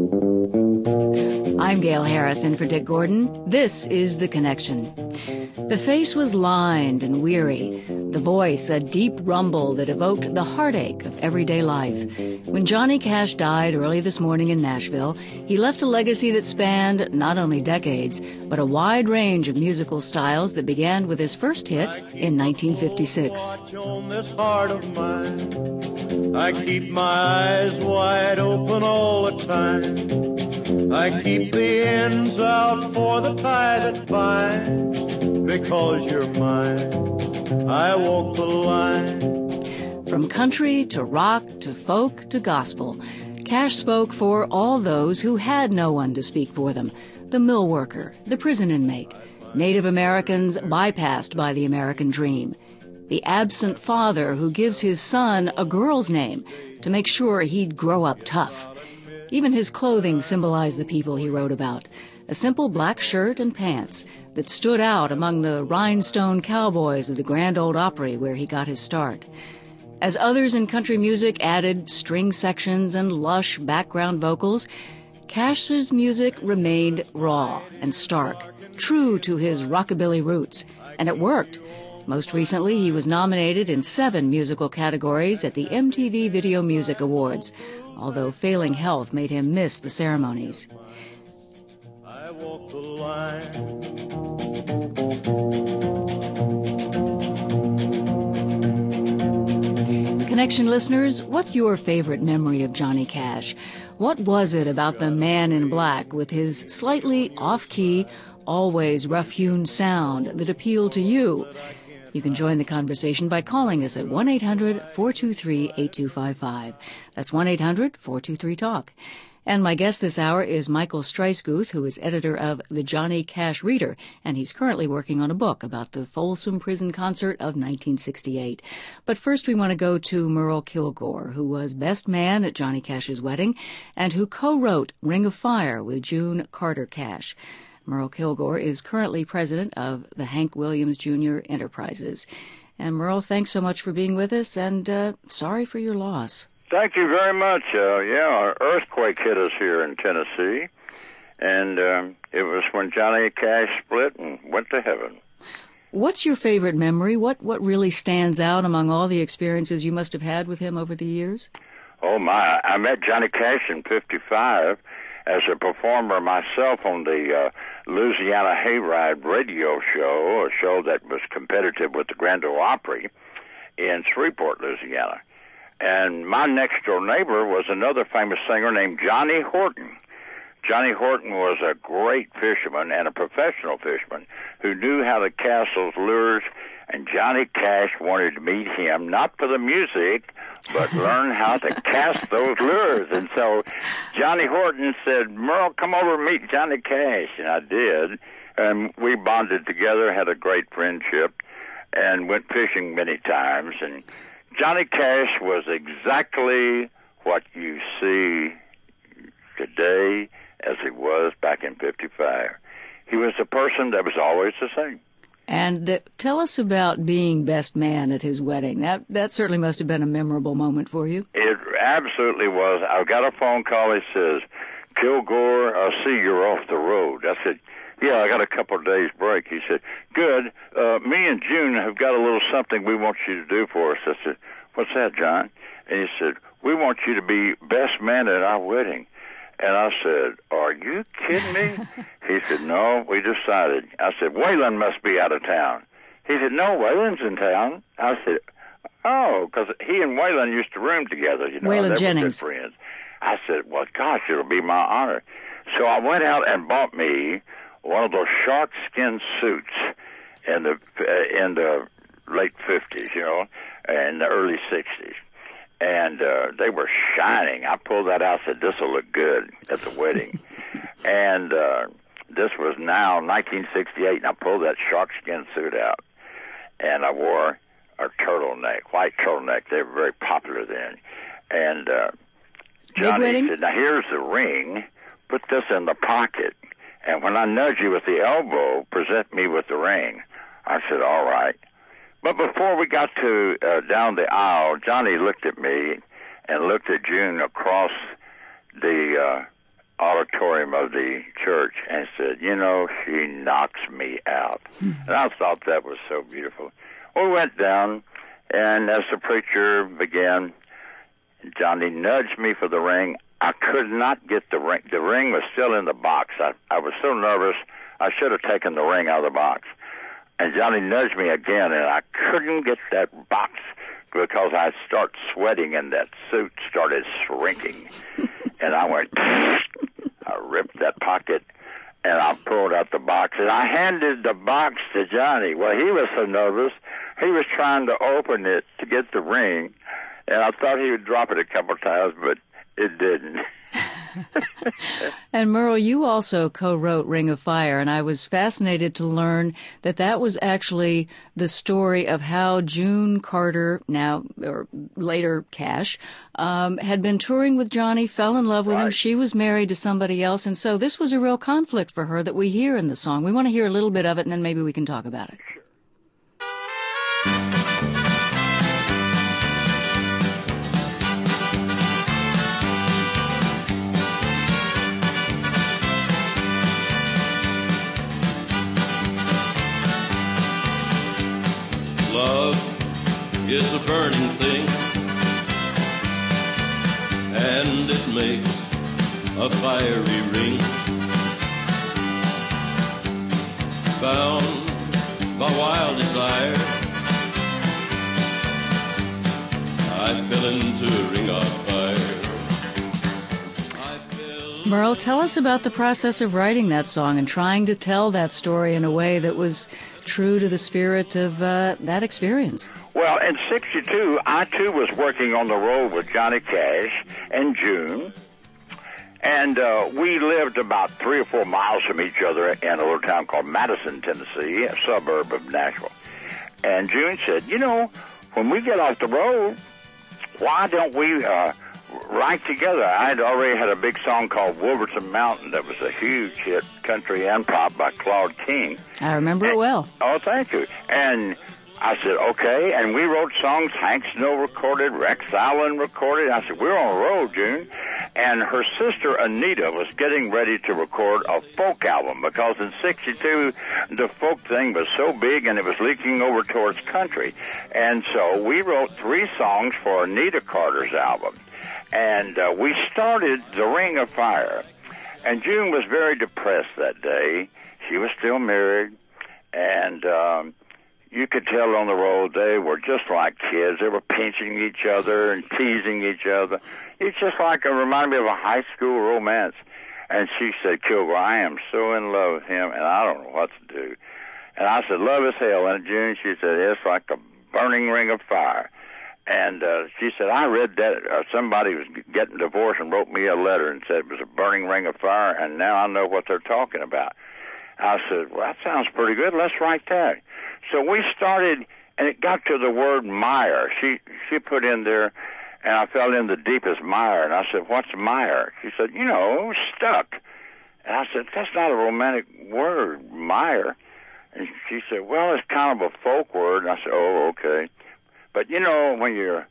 I'm Gail Harrison for Dick Gordon. This is The Connection. The face was lined and weary, the voice a deep rumble that evoked the heartache of everyday life. When Johnny Cash died early this morning in Nashville, he left a legacy that spanned not only decades, but a wide range of musical styles that began with his first hit in 1956. I keep my eyes wide open all the time. I keep the ends out for the tie that binds. Because you're mine, I walk the line. From country to rock to folk to gospel, Cash spoke for all those who had no one to speak for them. The mill worker, the prison inmate, Native Americans bypassed by the American dream, the absent father who gives his son a girl's name to make sure he'd grow up tough. Even his clothing symbolized the people he wrote about. A simple black shirt and pants that stood out among the rhinestone cowboys of the Grand Ole Opry where he got his start. As others in country music added string sections and lush background vocals, Cash's music remained raw and stark, true to his rockabilly roots, and it worked. Most recently, he was nominated in 7 musical categories at the MTV Video Music Awards, although failing health made him miss the ceremonies. I walk the line. Connection listeners, what's your favorite memory of Johnny Cash? What was it about the man in black with his slightly off-key, always rough-hewn sound that appealed to you? You can join the conversation by calling us at 1-800-423-8255. That's 1-800-423-TALK. And my guest this hour is Michael Streisguth, who is editor of The Johnny Cash Reader, and he's currently working on a book about the Folsom Prison Concert of 1968. But first we want to go to Merle Kilgore, who was best man at Johnny Cash's wedding and who co-wrote Ring of Fire with June Carter Cash. Merle Kilgore is currently president of the Hank Williams Jr. Enterprises. And Merle, thanks so much for being with us, and sorry for your loss. Thank you very much. An earthquake hit us here in Tennessee, and it was when Johnny Cash split and went to heaven. What's your favorite memory? What really stands out among all the experiences you must have had with him over the years? Oh, my. I met Johnny Cash in 55 as a performer myself on the Louisiana Hayride radio show, a show that was competitive with the Grand Ole Opry in Shreveport, Louisiana. And my next-door neighbor was another famous singer named Johnny Horton. Johnny Horton was a great fisherman and a professional fisherman who knew how to cast those lures, and Johnny Cash wanted to meet him, not for the music, but learn how to cast those lures. And so Johnny Horton said, Merle, come over and meet Johnny Cash. And I did, and we bonded together, had a great friendship, and went fishing many times. And Johnny Cash was exactly what you see today as he was back in 55. He was a person that was always the same. And tell us about being best man at his wedding. That certainly must have been a memorable moment for you. It absolutely was. I got a phone call. He says, Kilgore, I see you're off the road. I said, yeah, I got a couple of days break. He said, good. Me and June have got a little something we want you to do for us. I said, what's that, John? And he said, we want you to be best man at our wedding. And I said, are you kidding me? He said, no, we decided. I said, Waylon must be out of town. He said, no, Waylon's in town. I said, oh, because he and Waylon used to room together. You know, Waylon they Jennings. were good friends. I said, well, gosh, it'll be my honor. So I went out and bought me one of those shark skin suits in the late 50s, you know, and the early 60s. And they were shining. I pulled that out and said, this will look good at the wedding. And this was now 1968, and I pulled that sharkskin suit out. And I wore a turtleneck, white turtleneck. They were very popular then. And Johnny said, now here's the ring. Put this in the pocket. And when I nudge you with the elbow, present me with the ring. I said, all right. But before we got to down the aisle, Johnny looked at me and looked at June across the auditorium of the church and said, you know, she knocks me out. And I thought that was so beautiful. We went down, and as the preacher began, Johnny nudged me for the ring. I could not get the ring. The ring was still in the box. I was so nervous, I should have taken the ring out of the box. And Johnny nudged me again, and I couldn't get that box because I'd start sweating and that suit started shrinking. And I went, I ripped that pocket, and I pulled out the box, and I handed the box to Johnny. Well, he was so nervous, he was trying to open it to get the ring, and I thought he would drop it a couple times, but it didn't. And Merle, you also co-wrote Ring of Fire, and I was fascinated to learn that that was actually the story of how June Carter, now or later Cash, had been touring with Johnny, fell in love with him. She was married to somebody else, and so this was a real conflict for her that we hear in the song. We want to hear a little bit of it, and then maybe we can talk about it. Love is a burning thing, and it makes a fiery ring. Bound by wild desire, I fell into a ring of fire. Merle, tell us about the process of writing that song and trying to tell that story in a way that was true to the spirit of that experience. Well, in '62, I, too, was working on the road with Johnny Cash and June, and we lived about 3 or 4 miles from each other in a little town called Madison, Tennessee, a suburb of Nashville. And June said, you know, when we get off the road, why don't we write together? I'd already had a big song called Wolverton Mountain that was a huge hit, country and pop, by Claude King. I remember it well. Oh, thank you. And I said, okay, and we wrote songs. Hank Snow recorded, Rex Allen recorded. I said, we're on the road, June. And her sister, Anita, was getting ready to record a folk album because in '62, the folk thing was so big and it was leaking over towards country. And so we wrote 3 songs for Anita Carter's album. And we started The Ring of Fire. And June was very depressed that day. She was still married, and you could tell on the road they were just like kids. They were pinching each other and teasing each other. It's just like it reminded me of a high school romance. And she said, Kilgore, I am so in love with him, and I don't know what to do. And I said, love is hell. And June, she said, it's like a burning ring of fire. And she said, I read that somebody was getting divorced and wrote me a letter and said it was a burning ring of fire, and now I know what they're talking about. I said, well, that sounds pretty good. Let's write that. So we started, and it got to the word mire. She put in there, and I fell in the deepest mire. And I said, what's mire? She said, you know, stuck. And I said, that's not a romantic word, mire. And she said, well, it's kind of a folk word. And I said, oh, okay. But, you know, when you're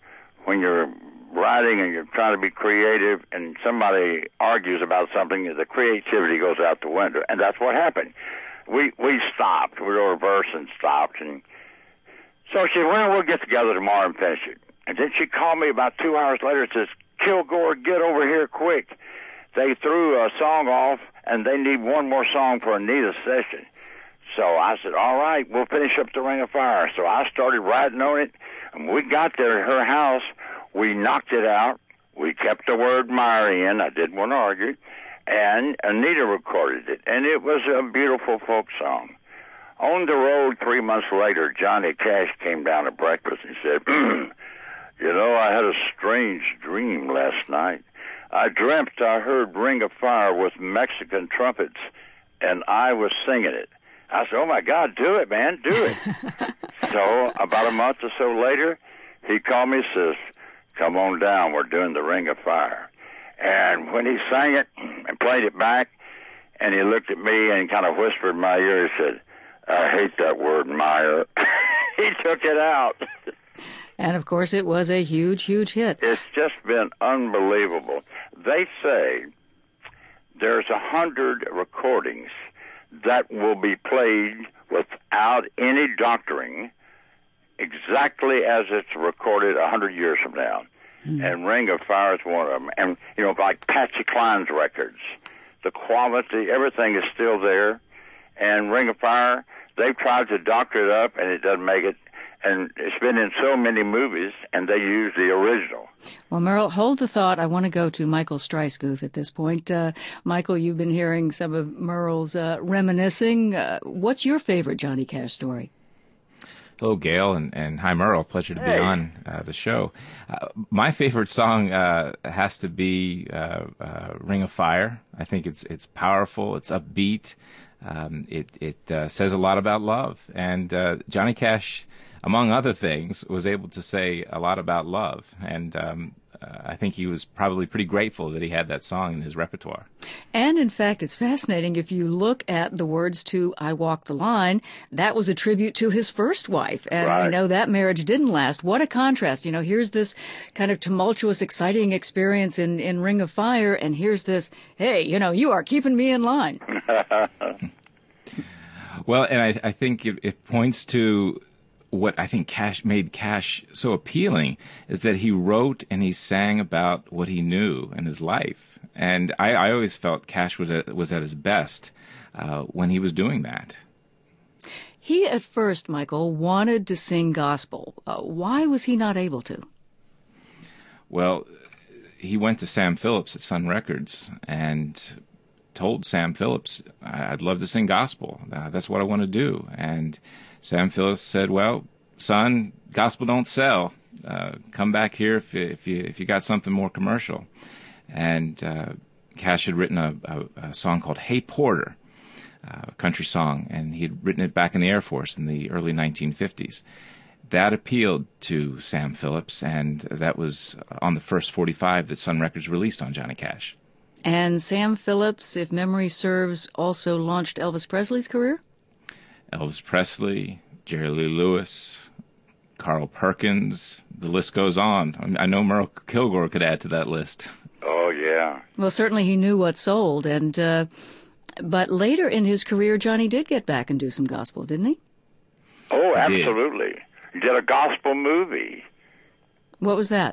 writing and you're trying to be creative and somebody argues about something, the creativity goes out the window. And that's what happened. We stopped. We wrote a verse and stopped. And so she said, well, we'll get together tomorrow and finish it. And then she called me about 2 hours later and says, Kilgore, get over here quick. They threw a song off, and they need one more song for Anita's session. So I said, all right, we'll finish up The Ring of Fire. So I started writing on it, and when we got there at her house, we knocked it out. We kept the word mire in. I didn't want to argue. And Anita recorded it, and it was a beautiful folk song. On the road 3 months later, Johnny Cash came down to breakfast and said, you know, I had a strange dream last night. I dreamt I heard Ring of Fire with Mexican trumpets, and I was singing it. I said, oh, my God, do it, man, do it. So about a month or so later, he called me and says, come on down, we're doing The Ring of Fire. And when he sang it and played it back, and he looked at me and kind of whispered in my ear, he said, I hate that word, mire. He took it out. And, of course, it was a huge, huge hit. It's just been unbelievable. They say there's 100 recordings that will be played without any doctoring, exactly as it's recorded 100 years from now. And Ring of Fire is one of them. And, you know, like Patsy Cline's records, the quality, everything is still there. And Ring of Fire, they've tried to doctor it up, and it doesn't make it. And it's been in so many movies, and they use the original. Well, Merle, hold the thought. I want to go to Michael Streisguth at this point. Michael, you've been hearing some of Merle's reminiscing. What's your favorite Johnny Cash story? Hello, Gail, and hi, Merle. Pleasure to be on the show. My favorite song has to be Ring of Fire. I think it's powerful. It's upbeat. It says a lot about love. And Johnny Cash, among other things, was able to say a lot about love. And I think he was probably pretty grateful that he had that song in his repertoire. And, in fact, it's fascinating. If you look at the words to I Walk the Line, that was a tribute to his first wife. And Right. we know that marriage didn't last. What a contrast. You know, here's this kind of tumultuous, exciting experience in Ring of Fire, and here's this, hey, you know, you are keeping me in line. Well, and I think it points to what I think made Cash so appealing is that he wrote and he sang about what he knew in his life. And I always felt Cash was at his best when he was doing that. He, at first, Michael, wanted to sing gospel. Why was he not able to? Well, he went to Sam Phillips at Sun Records and told Sam Phillips, I'd love to sing gospel. That's what I want to do. And Sam Phillips said, well, son, gospel don't sell. Come back here if you got something more commercial. And Cash had written a song called Hey Porter, a country song, and he had written it back in the Air Force in the early 1950s. That appealed to Sam Phillips, and that was on the first 45 that Sun Records released on Johnny Cash. And Sam Phillips, if memory serves, also launched Elvis Presley's career? Elvis Presley, Jerry Lee Lewis, Carl Perkins, the list goes on. I know Merle Kilgore could add to that list. Oh, yeah. Well, certainly he knew what sold, and but later in his career, Johnny did get back and do some gospel, didn't he? Oh, He did. absolutely. He did a gospel movie. What was that?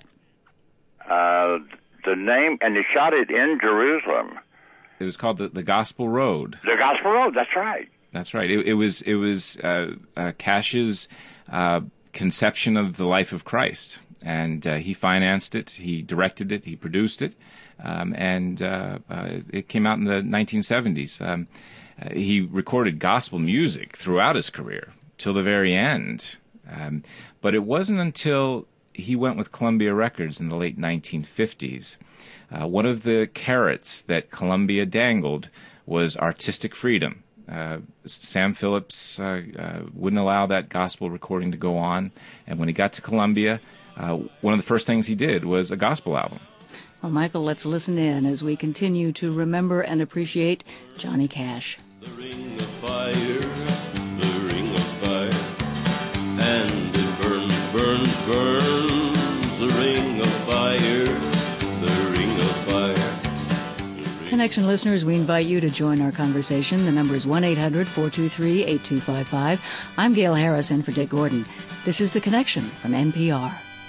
The name, and he shot it in Jerusalem. It was called the Gospel Road. The Gospel Road, that's right. That's right. It was Cash's conception of the life of Christ, and he financed it, he directed it, he produced it, and it came out in the 1970s. He recorded gospel music throughout his career till the very end, but it wasn't until he went with Columbia Records in the late 1950s. One of the carrots that Columbia dangled was artistic freedom. Sam Phillips wouldn't allow that gospel recording to go on, and when he got to Columbia, one of the first things he did was a gospel album. Well, Michael, let's listen in as we continue to remember and appreciate Johnny Cash. The ring of fire, the ring of fire, and it burns, burns, burns, the ring of fire, the ring of fire. Connection listeners, we invite you to join our conversation. The number is 1-800-423-8255. I'm Gail Harrison for Dick Gordon. This is The Connection from NPR.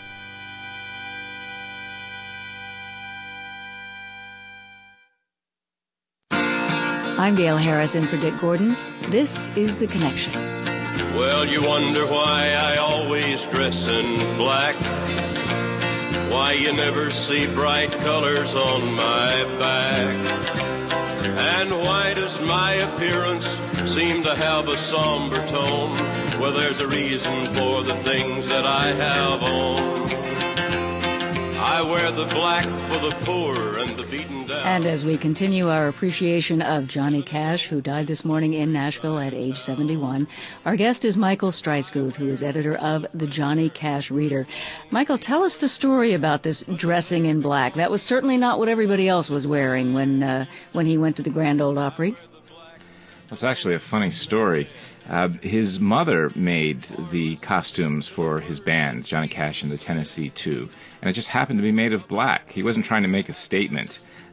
I'm Gail Harrison for Dick Gordon. This is The Connection. Well, you wonder why I always dress in black, why you never see bright colors on my back, and why does my appearance seem to have a somber tone? Well, there's a reason for the things that I have on. I wear the black for the poor and the beaten down. And as we continue our appreciation of Johnny Cash, who died this morning in Nashville at age 71, our guest is Michael Streisguth, who is editor of the Johnny Cash Reader. Michael, tell us the story about this dressing in black. That was certainly not what everybody else was wearing when he went to the Grand Ole Opry. It's actually a funny story. His mother made the costumes for his band, Johnny Cash and the Tennessee Two, and it just happened to be made of black. He wasn't trying to make a statement.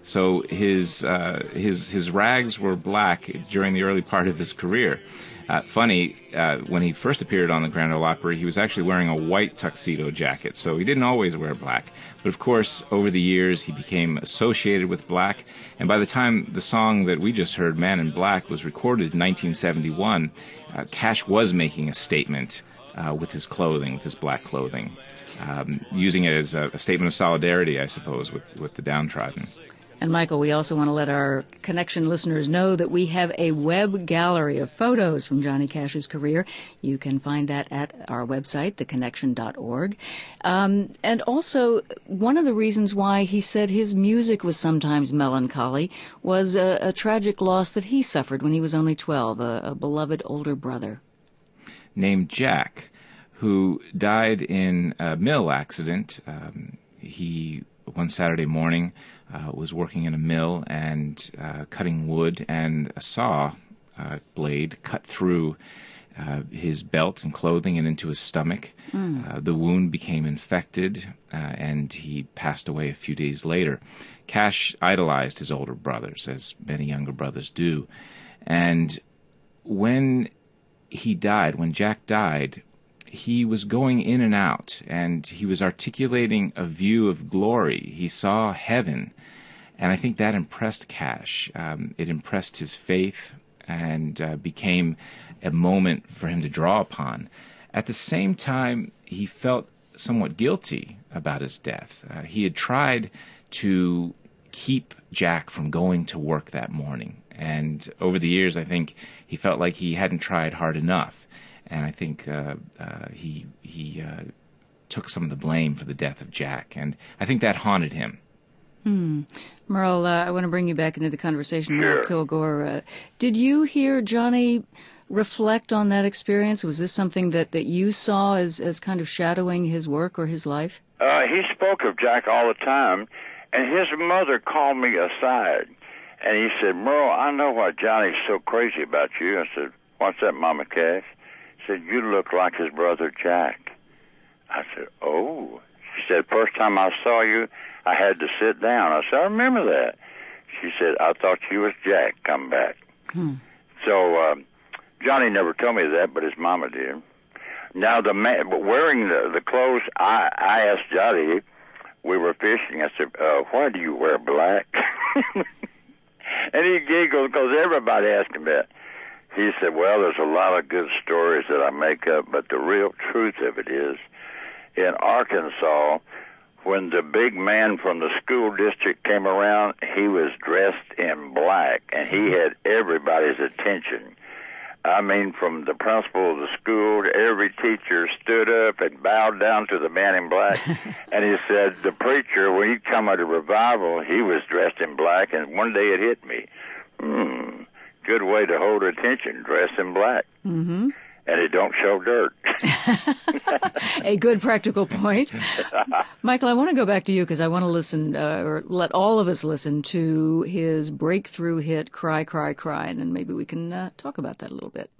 So his rags were black during the early part of his career. Funny, when he first appeared on the Grand Ole Opry, he was actually wearing a white tuxedo jacket, so he didn't always wear black. But of course, over the years, he became associated with black, and by the time the song that we just heard, Man in Black, was recorded in 1971, Cash was making a statement with his clothing, with his black clothing, using it as a statement of solidarity, I suppose, with the downtrodden. And Michael, we also want to let our Connection listeners know that we have a web gallery of photos from Johnny Cash's career. You can find that at our website, theconnection.org. And also, one of the reasons why he said his music was sometimes melancholy was a tragic loss that he suffered when he was only 12, a beloved older brother. Named Jack, who died in a mill accident. He, one Saturday morning, was working in a mill and cutting wood, and a saw blade cut through his belt and clothing and into his stomach. The wound became infected, and he passed away a few days later. Cash idolized his older brothers, as many younger brothers do. And when he died, when Jack died, he was going in and out, and he was articulating a view of glory. He saw heaven, and I think that impressed Cash. It impressed his faith and became a moment for him to draw upon. At the same time, he felt somewhat guilty about his death. He had tried to keep Jack from going to work that morning, and over the years, I think he felt like he hadn't tried hard enough. And I think he took some of the blame for the death of Jack, and I think that haunted him. Merle, I want to bring you back into the conversation. Sure. Merle Kilgore, did you hear Johnny reflect on that experience? Was this something that you saw as kind of shadowing his work or his life? He spoke of Jack all the time, and his mother called me aside, and he said, Merle, I know why Johnny's so crazy about you. I said, what's that, Mama Cash? Said, you look like his brother Jack. I said, oh. She said, first time I saw you, I had to sit down. I said, I remember that. She said, I thought you was Jack come back. So Johnny never told me that, but his mama did. Now, the man, but wearing the clothes, I asked Johnny, we were fishing, I said, why do you wear black? And he giggled because everybody asked him that. He said, well, there's a lot of good stories that I make up, but the real truth of it is, in Arkansas, when the big man from the school district came around, he was dressed in black, and he had everybody's attention. I mean, from the principal of the school to every teacher stood up and bowed down to the man in black. And he said, the preacher, when he come at a revival, he was dressed in black, and one day it hit me. Good way to hold attention, dress in black. And it don't show dirt. A good practical point. Michael, I want to go back to you because I want to listen, or let all of us listen to his breakthrough hit, Cry, Cry, Cry, and then maybe we can talk about that a little bit.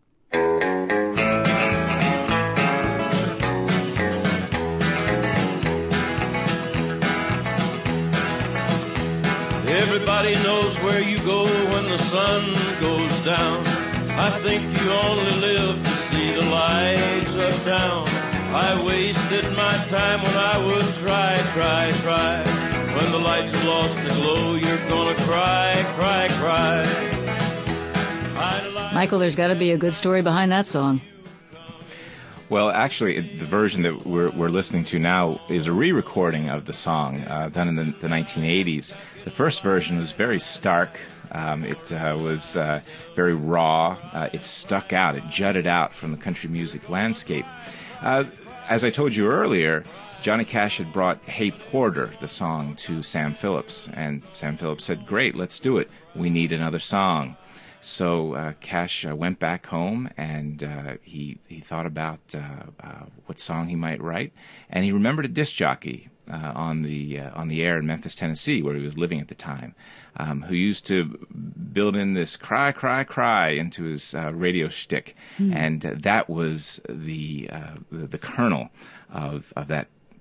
Everybody knows where you go when the sun goes down. I think you only live to see the lights of town. I wasted my time when I would try. When the lights have lost the glow, you're gonna cry, cry, cry. Michael, there's got to be a good story behind that song. Well, actually, the version that we're listening to now is a re-recording of the song done in the 1980s. The first version was very stark. It was very raw. It stuck out. It jutted out from the country music landscape. As I told you earlier, Johnny Cash had brought Hey Porter, the song, to Sam Phillips. And Sam Phillips said, great, let's do it. We need another song. So Cash went back home, and he thought about what song he might write, and he remembered a disc jockey on the air in Memphis, Tennessee, where he was living at the time, who used to build in this cry, cry, cry into his radio shtick, and that was the kernel of that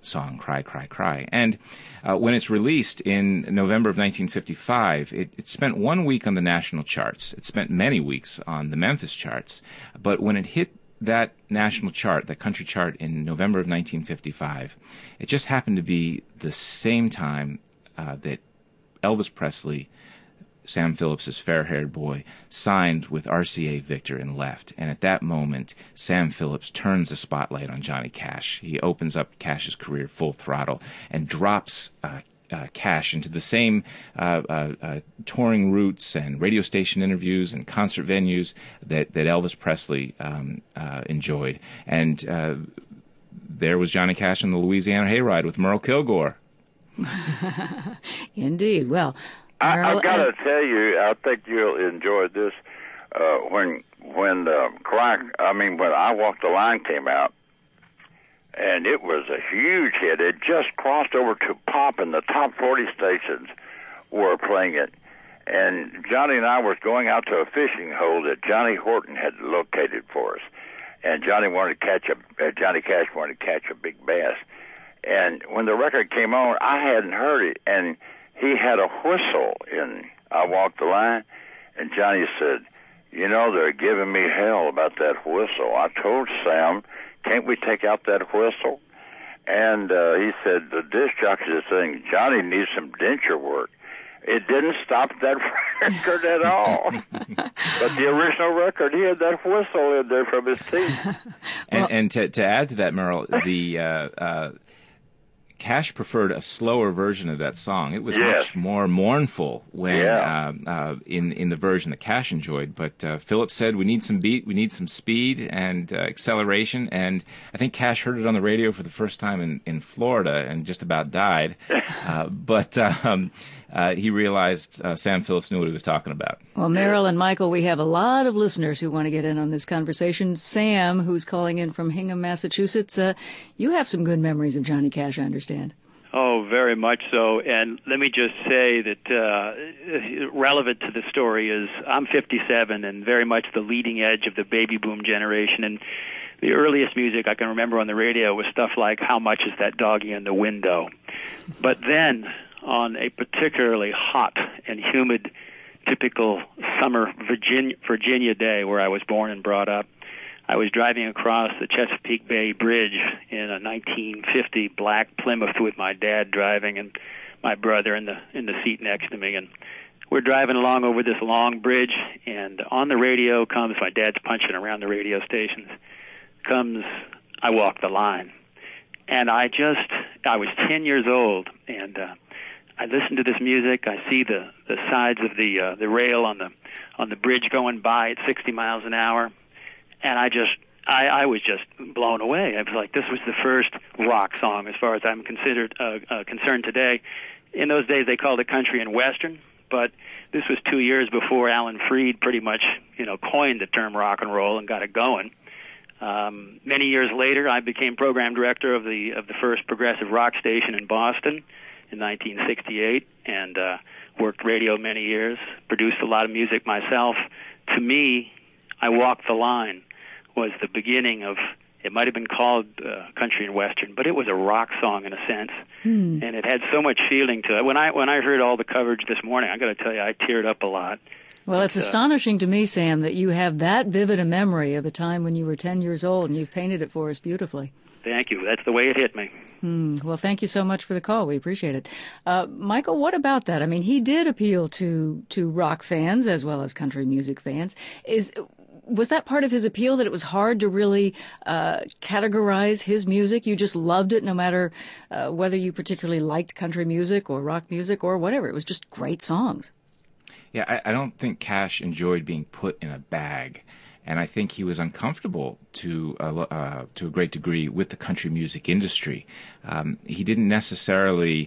song, Cry, Cry, Cry. And when it's released in November of 1955, it spent 1 week on the national charts. It spent many weeks on the Memphis charts. But when it hit that national chart, the country chart, in November of 1955, it just happened to be the same time that Elvis Presley, Sam Phillips' fair-haired boy, signed with RCA Victor and left. And at that moment, Sam Phillips turns the spotlight on Johnny Cash. He opens up Cash's career full throttle and drops Cash into the same touring routes and radio station interviews and concert venues that Elvis Presley enjoyed. And there was Johnny Cash on the Louisiana Hayride with Merle Kilgore. Indeed. Well, I've got to tell you, I think you'll enjoy this. When I Walk the Line came out, and it was a huge hit. It just crossed over to pop, and the top 40 stations were playing it. And Johnny and I were going out to a fishing hole that Johnny Horton had located for us. And Johnny Cash wanted to catch a big bass. And when the record came on, I hadn't heard it, and he had a whistle in I Walk the Line, and Johnny said, "You know, they're giving me hell about that whistle." I told Sam, "Can't we take out that whistle?" And he said, the disc jockey is saying, "Johnny needs some denture work." It didn't stop that record at all. But the original record, he had that whistle in there from his teeth. And to add to that, Merle, the Cash preferred a slower version of that song. It was much more mournful when in the version that Cash enjoyed. But Phillips said, "We need some beat, we need some speed and acceleration." And I think Cash heard it on the radio for the first time in Florida and just about died. But he realized Sam Phillips knew what he was talking about. Well, Merrill and Michael, we have a lot of listeners who want to get in on this conversation. Sam, who's calling in from Hingham, Massachusetts, you have some good memories of Johnny Cash, I understand. Oh, very much so. And let me just say that relevant to the story is I'm 57 and very much the leading edge of the baby boom generation. And the earliest music I can remember on the radio was stuff like "How Much Is That Doggy in the Window?" But then, on a particularly hot and humid, typical summer Virginia day where I was born and brought up, I was driving across the Chesapeake Bay Bridge in a 1950 black Plymouth with my dad driving and my brother in the seat next to me. And we're driving along over this long bridge, and on the radio comes, my dad's punching around the radio stations, comes I Walk the Line. And I was 10 years old, and I listened to this music. I see the sides of the rail on the bridge going by at 60 miles an hour, and I was just blown away. I was like, this was the first rock song as far as I'm concerned today. In those days, they called it country and western, but this was 2 years before Alan Freed pretty much, coined the term rock and roll and got it going. Many years later, I became program director of the first progressive rock station in Boston in 1968, and worked radio many years, produced a lot of music myself. To me, I Walk the Line was the beginning of, it might have been called country and western, but it was a rock song in a sense, and it had so much feeling to it. When I heard all the coverage this morning, I got to tell you, I teared up a lot. Well, it's astonishing to me, Sam, that you have that vivid a memory of a time when you were 10 years old, and you've painted it for us beautifully. Thank you. That's the way it hit me. Well, thank you so much for the call. We appreciate it. Michael, what about that? I mean, he did appeal to rock fans as well as country music fans. Was that part of his appeal, that it was hard to really categorize his music? You just loved it no matter whether you particularly liked country music or rock music or whatever. It was just great songs. Yeah, I don't think Cash enjoyed being put in a bag. And I think he was uncomfortable to a great degree with the country music industry. He didn't necessarily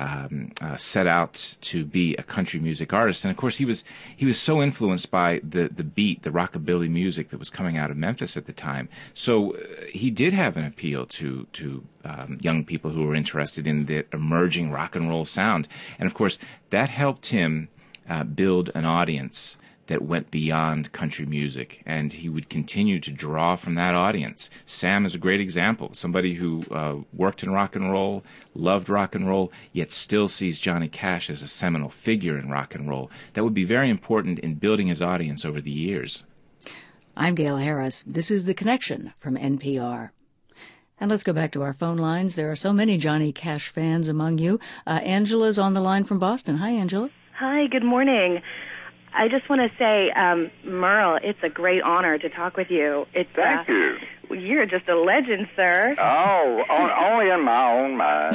set out to be a country music artist, and of course he was so influenced by the beat, the rockabilly music that was coming out of Memphis at the time. So he did have an appeal to young people who were interested in the emerging rock and roll sound, and of course that helped him build an audience that went beyond country music, and he would continue to draw from that audience. Sam is a great example, somebody who worked in rock and roll, loved rock and roll, yet still sees Johnny Cash as a seminal figure in rock and roll. That would be very important in building his audience over the years. I'm Gail Harris. This is The Connection from NPR. And let's go back to our phone lines. There are so many Johnny Cash fans among you. Angela's on the line from Boston. Hi, Angela. Hi, good morning. I just want to say, Merle, it's a great honor to talk with you. Thank you. You're just a legend, sir. Oh, only in my own mind.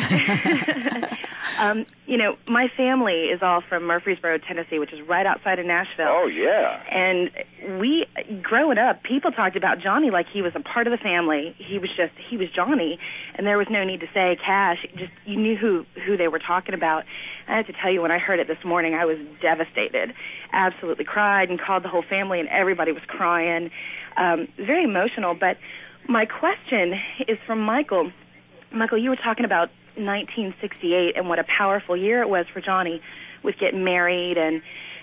My family is all from Murfreesboro, Tennessee, which is right outside of Nashville. Oh, yeah. And growing up, people talked about Johnny like he was a part of the family. He was Johnny, and there was no need to say Cash. You knew who they were talking about. I have to tell you, when I heard it this morning, I was devastated. Absolutely cried and called the whole family, and everybody was crying. Very emotional. But my question is from Michael. Michael, you were talking about 1968 and what a powerful year it was for Johnny with getting married and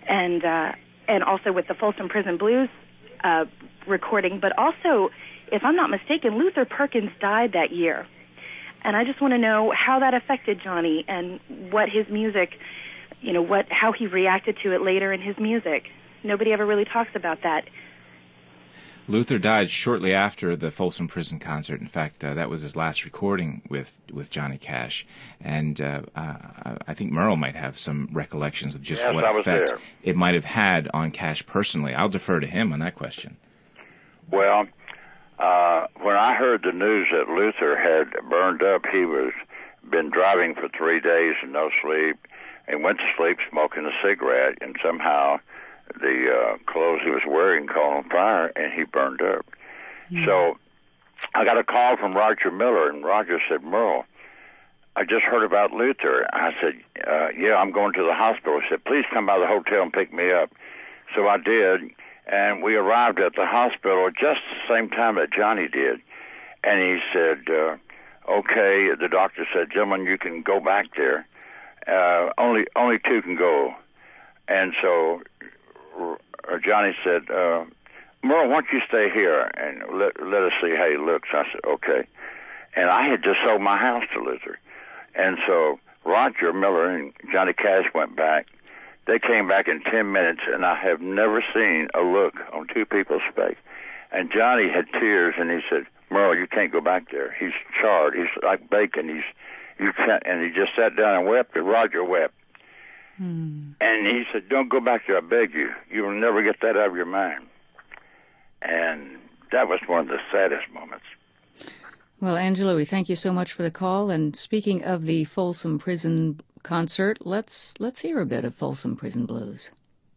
also with the Folsom Prison Blues recording. But also, if I'm not mistaken, Luther Perkins died that year. And I just want to know how that affected Johnny and what his music, how he reacted to it later in his music. Nobody ever really talks about that. Luther died shortly after the Folsom Prison concert. In fact, that was his last recording with Johnny Cash. And I think Merle might have some recollections of just what effect it might have had on Cash personally. I'll defer to him on that question. Well, when I heard the news that Luther had burned up, he was been driving for 3 days and no sleep, and went to sleep smoking a cigarette, and somehow the clothes he was wearing caught on fire, and he burned up. Mm. So I got a call from Roger Miller, and Roger said, Merle, I just heard about Luther. I said, yeah, I'm going to the hospital. He said, please come by the hotel and pick me up. So I did, and we arrived at the hospital just the same time that Johnny did. And he said, okay, the doctor said, gentlemen, you can go back there. Only two can go. And so Johnny said, Merle, why don't you stay here and let us see how he looks? I said, okay. And I had just sold my house to Luther. And so Roger Miller and Johnny Cash went back. They came back in 10 minutes, and I have never seen a look on two people's face. And Johnny had tears, and he said, Merle, you can't go back there. He's charred. He's like bacon. You can't. And he just sat down and wept, and Roger wept. And he said, don't go back there, I beg you. You will never get that out of your mind. And that was one of the saddest moments. Well, Angela, we thank you so much for the call. And speaking of the Folsom Prison concert, let's hear a bit of Folsom Prison Blues.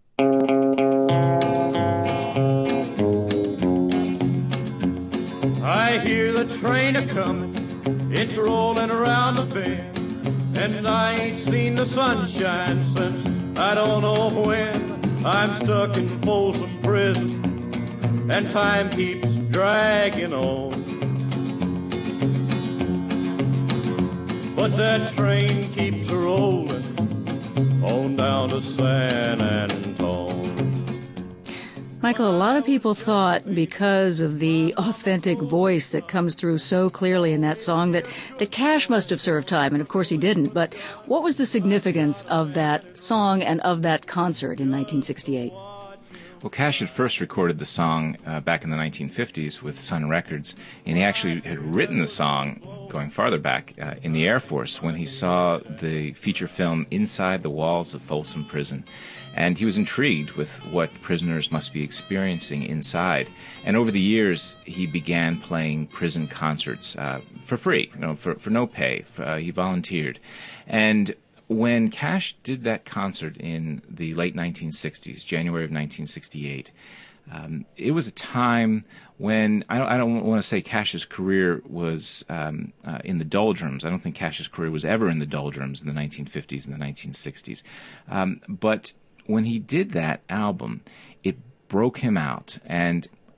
I hear the train a-comin', it's rolling around the bend, and I ain't seen the sunshine since I don't know when. I'm stuck in Folsom Prison, and time keeps dragging on. But that train keeps rolling on down to San Antone. Michael, a lot of people thought because of the authentic voice that comes through so clearly in that song that Cash must have served time, and of course he didn't. But what was the significance of that song and of that concert in 1968? Well, Cash had first recorded the song back in the 1950s with Sun Records, and he actually had written the song going farther back in the Air Force when he saw the feature film Inside the Walls of Folsom Prison. And he was intrigued with what prisoners must be experiencing inside. And over the years, he began playing prison concerts for free, for no pay. He volunteered. And when Cash did that concert in the late 1960s, January of 1968, it was a time when I don't want to say Cash's career was in the doldrums. I don't think Cash's career was ever in the doldrums in the 1950s and the 1960s. But when he did that album, it broke him out, and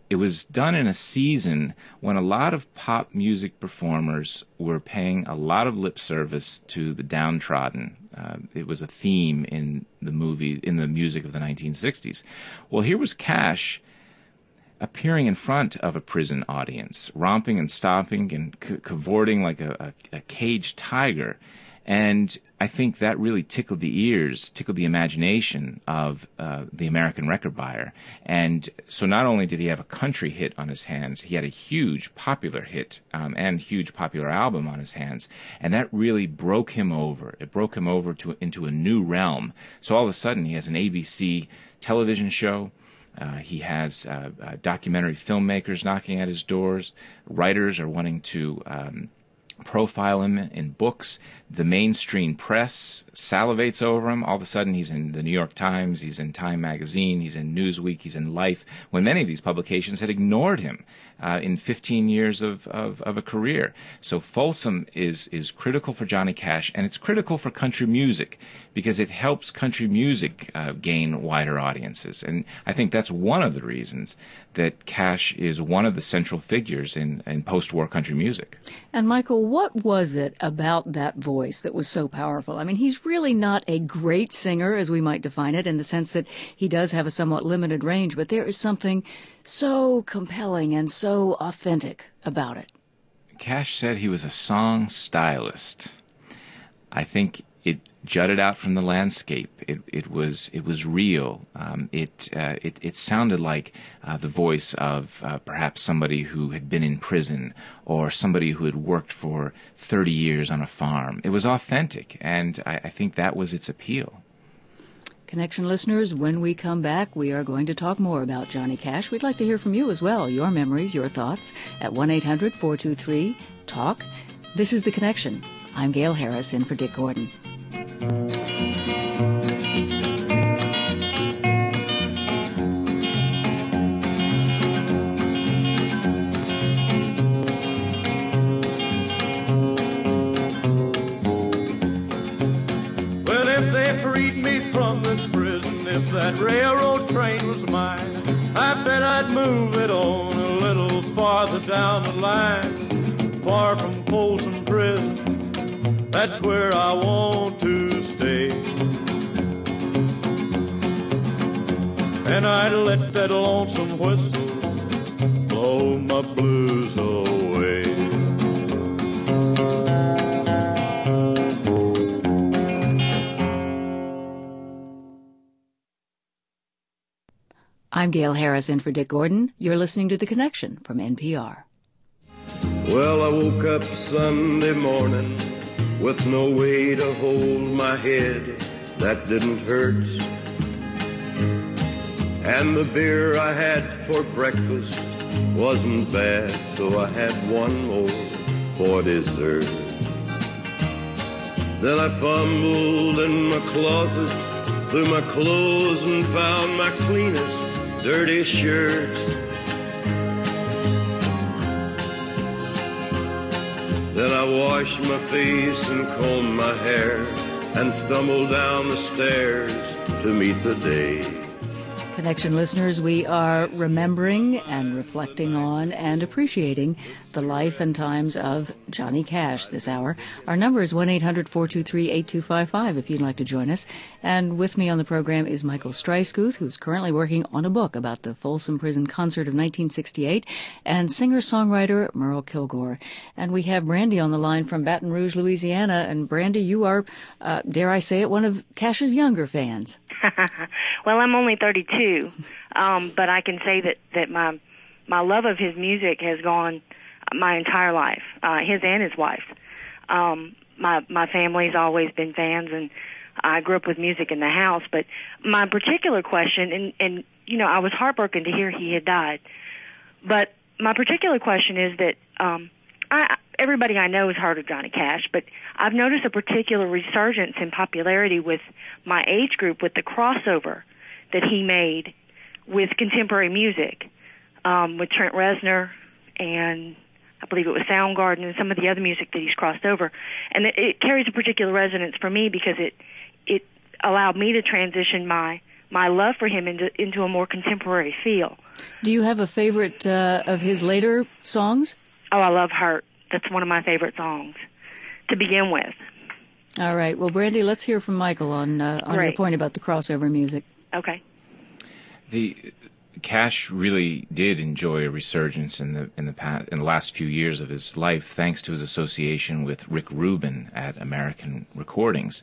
it was done in a season when a lot of pop music performers were paying a lot of lip service to the downtrodden. It was a theme in the music of the 1960s. Well, here was Cash appearing in front of a prison audience, romping and stomping and cavorting like a caged tiger. And I think that really tickled the ears, tickled the imagination of the American record buyer. And so not only did he have a country hit on his hands, he had a huge popular hit and huge popular album on his hands. And that really broke him over. It broke him over into a new realm. So all of a sudden he has an ABC television show. He has documentary filmmakers knocking at his doors. Writers are wanting to profile him in books. The mainstream press salivates over him. All of a sudden, he's in the New York Times, he's in Time Magazine, he's in Newsweek, he's in Life, when many of these publications had ignored him in 15 years of a career. So Folsom is critical for Johnny Cash, and it's critical for country music because it helps country music gain wider audiences. And I think that's one of the reasons that Cash is one of the central figures in post-war country music. And Michael, what was it about that voice that was so powerful? I mean, he's really not a great singer, as we might define it, in the sense that he does have a somewhat limited range, but there is something so compelling and so authentic about it. Cash said he was a song stylist. I think it jutted out from the landscape. It was real. It sounded like the voice of perhaps somebody who had been in prison or somebody who had worked for 30 years on a farm. It was authentic, and I think that was its appeal. Connection listeners, when we come back, we are going to talk more about Johnny Cash. We'd like to hear from you as well, your memories, your thoughts, at 1-800-423-TALK. This is The Connection. I'm Gail Harris, in for Dick Gordon. Well, if they freed me from this prison, if that railroad train was mine, I bet I'd move it on a little farther down the line, far from Folsom Prison. That's where I want to stay. And I'd let that lonesome whistle blow my blues away. I'm Gail Harris, in for Dick Gordon. You're listening to The Connection from NPR. Well, I woke up Sunday morning with no way to hold my head that didn't hurt. And the beer I had for breakfast wasn't bad, so I had one more for dessert. Then I fumbled in my closet through my clothes and found my cleanest dirty shirt. Then I washed my face and combed my hair and stumbled down the stairs to meet the day. Connection listeners, we are remembering and reflecting on and appreciating the life and times of Johnny Cash this hour. Our number is 1-800-423-8255 if you'd like to join us. And with me on the program is Michael Streisguth, who's currently working on a book about the Folsom Prison Concert of 1968, and singer-songwriter Merle Kilgore. And we have Brandy on the line from Baton Rouge, Louisiana. And Brandy, you are, dare I say it, one of Cash's younger fans. Well, I'm only 32, but I can say that my love of his music has gone my entire life, his and his wife's. My family's always been fans, and I grew up with music in the house. But my particular question, and you know, I was heartbroken to hear he had died. But my particular question is that everybody I know has heard of Johnny Cash, but I've noticed a particular resurgence in popularity with my age group with the crossover that he made with contemporary music, with Trent Reznor and I believe it was Soundgarden and some of the other music that he's crossed over. And it carries a particular resonance for me because it allowed me to transition my my love for him into a more contemporary feel. Do you have a favorite of his later songs? Oh, I love Hurt. That's one of my favorite songs to begin with. All right. Well, Brandy, let's hear from Michael on your point about the crossover music. Okay. The Cash really did enjoy a resurgence in the last few years of his life, thanks to his association with Rick Rubin at American Recordings.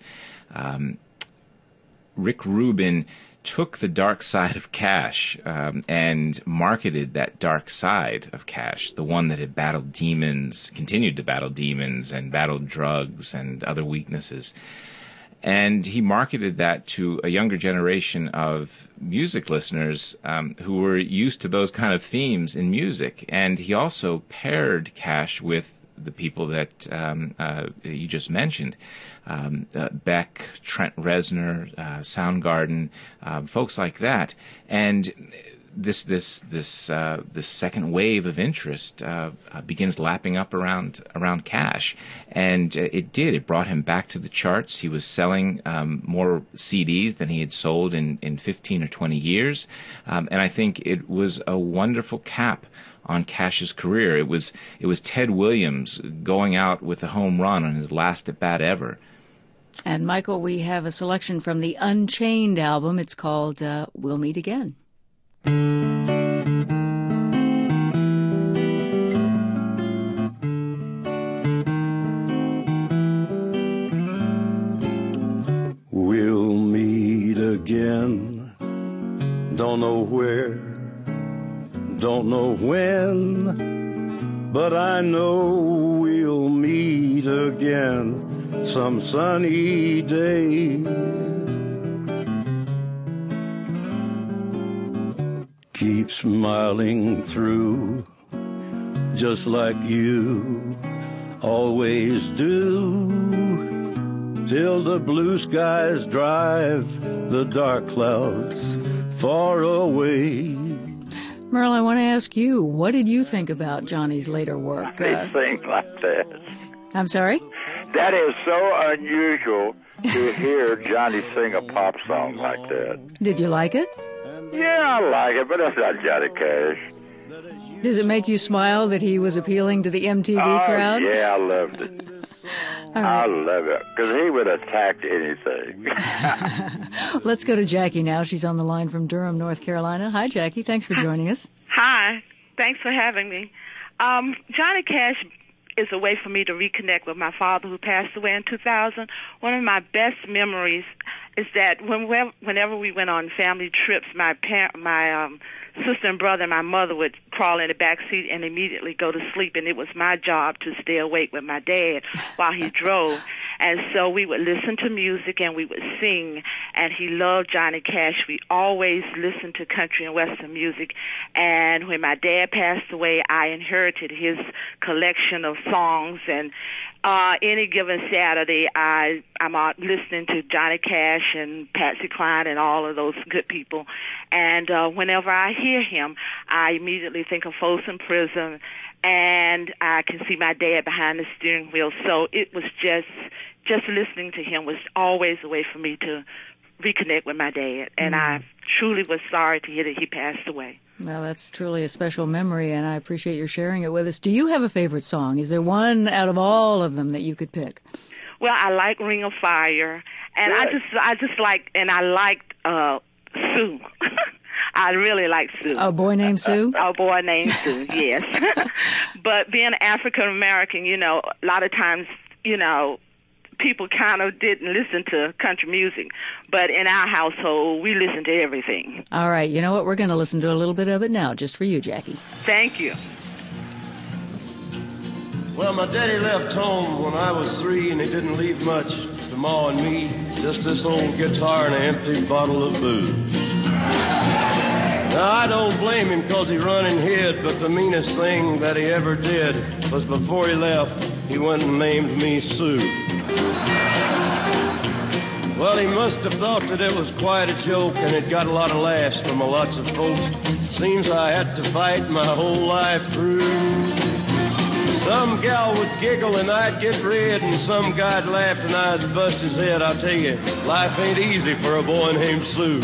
Rick Rubin took the dark side of Cash and marketed that dark side of Cash, the one that had battled demons, continued to battle demons, and battled drugs and other weaknesses. And he marketed that to a younger generation of music listeners who were used to those kind of themes in music. And he also paired Cash with the people that you just mentioned. Beck, Trent Reznor, Soundgarden, folks like that, and this second wave of interest begins lapping up around Cash, and it brought him back to the charts. He was selling more CDs than he had sold in 15 or 20 years, and I think it was a wonderful cap on Cash's career. It was Ted Williams going out with a home run on his last at bat ever. And Michael, we have a selection from the Unchained album. It's called We'll Meet Again. We'll meet again. Don't know where, don't know when, but I know we'll meet again some sunny day. Keep smiling through, just like you always do, till the blue skies drive the dark clouds far away. Merle, I want to ask you, what did you think about Johnny's later work? He sings like that. I'm sorry? That is so unusual to hear Johnny sing a pop song like that. Did you like it? Yeah, I like it, but that's not Johnny Cash. Does it make you smile that he was appealing to the MTV crowd? Yeah, I loved it. All right. I love it, because he would attack anything. Let's go to Jackie now. She's on the line from Durham, North Carolina. Hi, Jackie. Thanks for joining us. Hi. Thanks for having me. Johnny Cash is a way for me to reconnect with my father, who passed away in 2000. One of my best memories is that whenever we went on family trips, my sister and brother and my mother would crawl in the back seat and immediately go to sleep, and it was my job to stay awake with my dad while he drove. And so we would listen to music and we would sing, and he loved Johnny Cash. We always listened to country and western music, and when my dad passed away, I inherited his collection of songs, and any given Saturday, I'm out listening to Johnny Cash and Patsy Cline and all of those good people. And whenever I hear him, I immediately think of Folsom Prison, and I can see my dad behind the steering wheel. So it was just listening to him was always a way for me to reconnect with my dad. And I truly was sorry to hear that he passed away. Well, that's truly a special memory, and I appreciate your sharing it with us. Do you have a favorite song? Is there one out of all of them that you could pick? Well, I like Ring of Fire, and I liked Sue. I really like Sue. A Boy Named Sue? A Boy Named Sue, yes. But being African American, a lot of times, people kind of didn't listen to country music, but in our household, we listened to everything. All right, you know what? We're going to listen to a little bit of it now, just for you, Jackie. Thank you. Well, my daddy left home when I was 3, and he didn't leave much to Ma and me, just this old guitar and an empty bottle of booze. Now, I don't blame him because he run and hid, but the meanest thing that he ever did was before he left, he went and named me Sue. Well, he must have thought that it was quite a joke, and it got a lot of laughs from lots of folks. Seems I had to fight my whole life through. Some gal would giggle and I'd get red, and some guy'd laugh and I'd bust his head. I'll tell you, life ain't easy for a boy named Sue.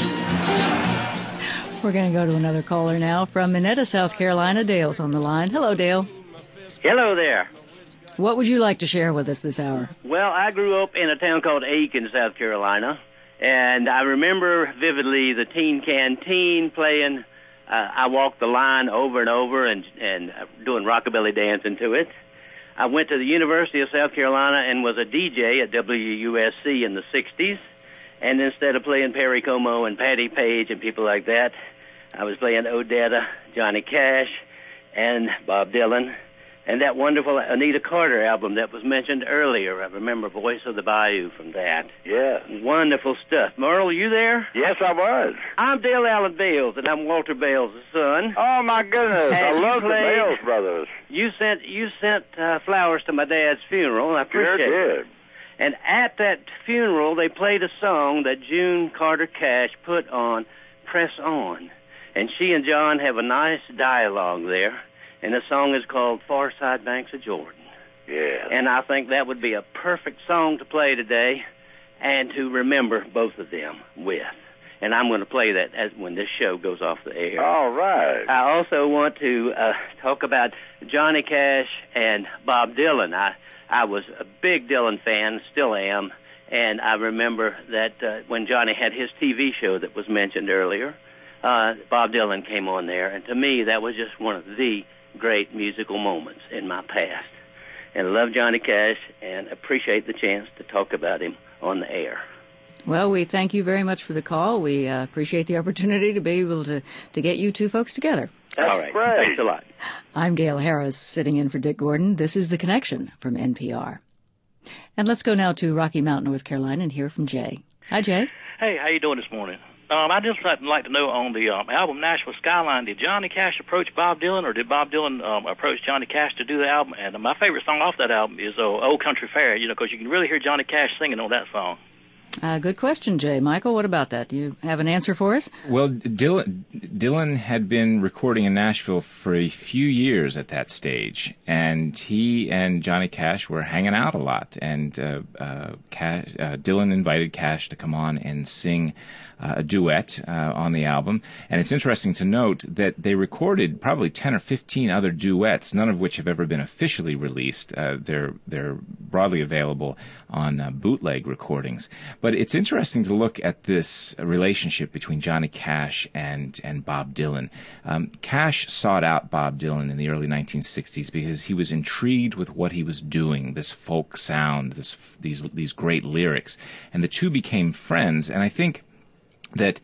We're going to go to another caller now from Minetta, South Carolina. Dale's on the line. Hello, Dale. Hello there. What would you like to share with us this hour? Well, I grew up in a town called Aiken, South Carolina, and I remember vividly the teen canteen playing I Walk the Line over and over and doing rockabilly dancing to it. I went to the University of South Carolina and was a DJ at WUSC in the 60s, and instead of playing Perry Como and Patti Page and people like that, I was playing Odetta, Johnny Cash, and Bob Dylan, and that wonderful Anita Carter album that was mentioned earlier. I remember Voice of the Bayou from that. Yeah. Wonderful stuff. Merle, you there? Yes, I was. I'm Dale Allen Bales, and I'm Walter Bales' son. Oh, my goodness. I love the Bales brothers. You sent flowers to my dad's funeral, and I appreciate it. Sure did. And at that funeral, they played a song that June Carter Cash put on, Press On. And she and John have a nice dialogue there. And the song is called Far Side Banks of Jordan. Yeah. And I think that would be a perfect song to play today and to remember both of them with. And I'm going to play that when this show goes off the air. All right. I also want to talk about Johnny Cash and Bob Dylan. I was a big Dylan fan, still am, and I remember that when Johnny had his TV show that was mentioned earlier, Bob Dylan came on there, and to me that was just one of the great musical moments in my past. And I love Johnny Cash and appreciate the chance to talk about him on the air. Well, we thank you very much for the call. We appreciate the opportunity to be able to get you two folks together. That's all right. Great. Thanks a lot. I'm Gail Harris, sitting in for Dick Gordon. This is The Connection from NPR. And let's go now to Rocky Mount, North Carolina, and hear from Jay. Hi, Jay. Hey, how you doing this morning? I just like to know on the album Nashville Skyline, did Johnny Cash approach Bob Dylan, or did Bob Dylan approach Johnny Cash to do the album? And my favorite song off that album is Old Country Fair, because you can really hear Johnny Cash singing on that song. Good question, Jay. Michael, what about that? Do you have an answer for us? Well, Dylan had been recording in Nashville for a few years at that stage, and he and Johnny Cash were hanging out a lot. And Dylan invited Cash to come on and sing a duet on the album. And it's interesting to note that they recorded probably 10 or 15 other duets, none of which have ever been officially released. They're broadly available on bootleg recordings. But it's interesting to look at this relationship between Johnny Cash and Bob Dylan. Cash sought out Bob Dylan in the early 1960s because he was intrigued with what he was doing, this folk sound, these great lyrics. And the two became friends, and I think that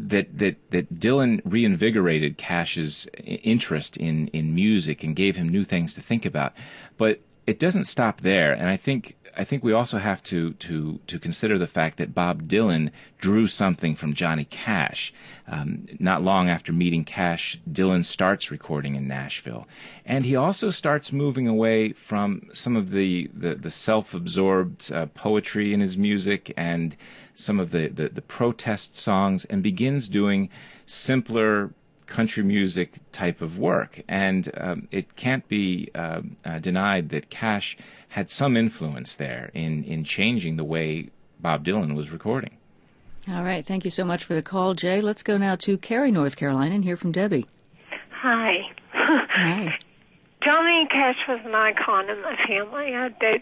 Dylan reinvigorated Cash's interest in music and gave him new things to think about. But it doesn't stop there, and I think we also have to consider the fact that Bob Dylan drew something from Johnny Cash. Not long after meeting Cash, Dylan starts recording in Nashville, and he also starts moving away from some of the self-absorbed poetry in his music and some of the protest songs, and begins doing simpler country music type of work. And it can't be denied that Cash had some influence there in changing the way Bob Dylan was recording. All right. Thank you so much for the call, Jay. Let's go now to Cary, North Carolina, and hear from Debbie. Hi. Hi. Johnny Cash was an icon in my family.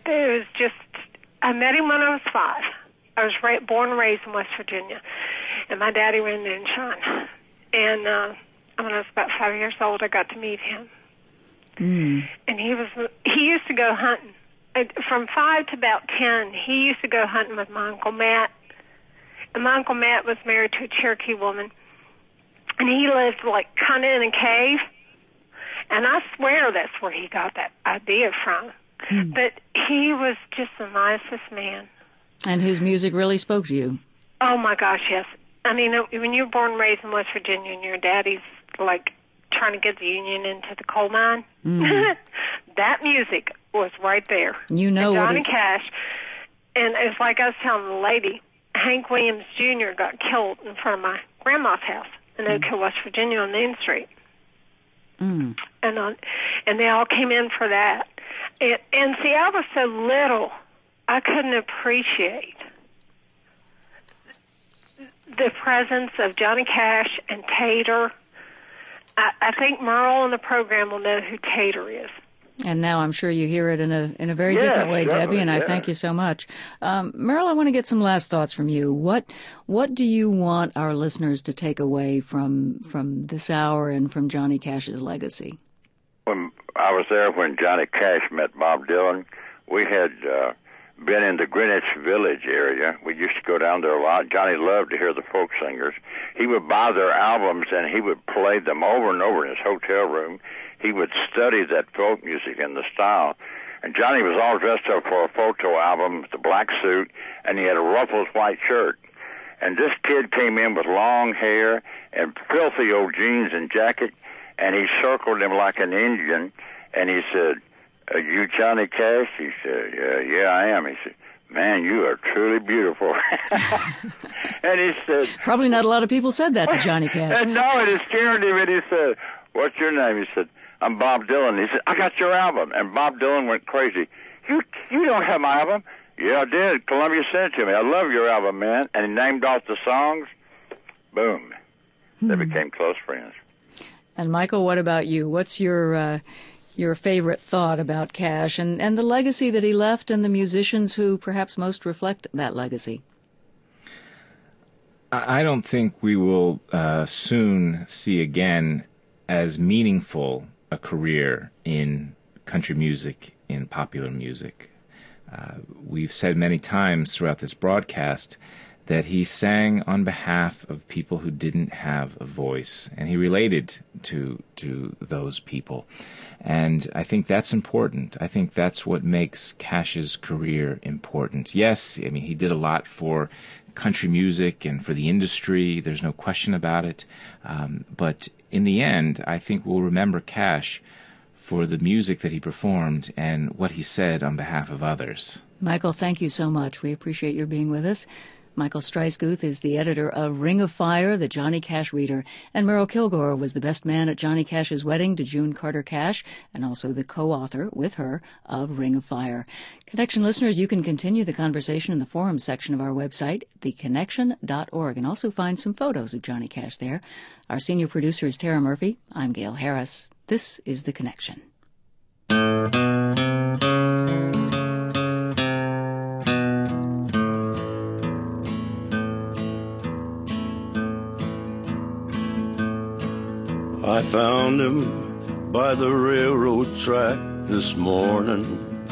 I met him when I was 5. I was born and raised in West Virginia, and my daddy ran the insurance. And when I was about 5 years old, I got to meet him. And he used to go hunting. From 5 to about 10, he used to go hunting with my Uncle Matt. And my Uncle Matt was married to a Cherokee woman, and he lived kind of in a cave. And I swear that's where he got that idea from. But he was just the nicest man. And his music really spoke to you. Oh, my gosh, yes. I mean, when you're born and raised in West Virginia and your daddy's, trying to get the Union into the coal mine, that music was right there. You know and what Johnny Cash, and it's like I was telling the lady, Hank Williams Jr. got killed in front of my grandma's house in Oak Hill, West Virginia on Main Street. And they all came in for that. And see, I was so little, I couldn't appreciate the presence of Johnny Cash and Tater. I think Merle on the program will know who Tater is. And now I'm sure you hear it in a very different way, Debbie, and I thank you so much. Merle, I want to get some last thoughts from you. What do you want our listeners to take away from this hour and from Johnny Cash's legacy? When I was there when Johnny Cash met Bob Dylan, we had been in the Greenwich Village area. We used to go down there a lot. Johnny loved to hear the folk singers. He would buy their albums, and he would play them over and over in his hotel room. He would study that folk music and the style. And Johnny was all dressed up for a photo album with a black suit, and he had a ruffled white shirt. And this kid came in with long hair and filthy old jeans and jacket, and he circled him like an Indian, and he said, "Are you Johnny Cash?" He said, "Yeah, I am." He said, "Man, you are truly beautiful." And he said... Probably not a lot of people said that to Johnny Cash. And no, it scared him, and he said, "What's your name?" He said, "I'm Bob Dylan." He said, "I got your album." And Bob Dylan went crazy. You don't have my album?" "Yeah, I did. Columbia sent it to me. I love your album, man." And he named off the songs. Boom. They became close friends. And Michael, what about you? What's your favorite thought about Cash and the legacy that he left and the musicians who perhaps most reflect that legacy? I don't think we will soon see again as meaningful a career in country music, in popular music. We've said many times throughout this broadcast that he sang on behalf of people who didn't have a voice, and he related to those people. And I think that's important. I think that's what makes Cash's career important. Yes, I mean, he did a lot for country music and for the industry. There's no question about it. But in the end, I think we'll remember Cash for the music that he performed and what he said on behalf of others. Michael, thank you so much. We appreciate your being with us. Michael Streisguth is the editor of Ring of Fire, the Johnny Cash Reader, and Merle Kilgore was the best man at Johnny Cash's wedding to June Carter Cash, and also the co-author with her of Ring of Fire. Connection listeners, you can continue the conversation in the forums section of our website, theconnection.org, and also find some photos of Johnny Cash there. Our senior producer is Tara Murphy. I'm Gail Harris. This is The Connection. I found him by the railroad track this morning.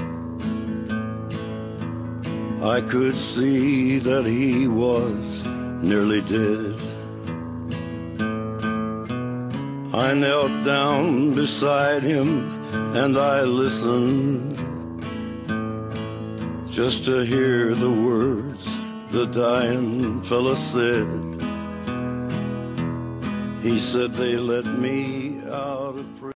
I could see that he was nearly dead. I knelt down beside him and I listened just to hear the words the dying fella said. He said they let me out of prison.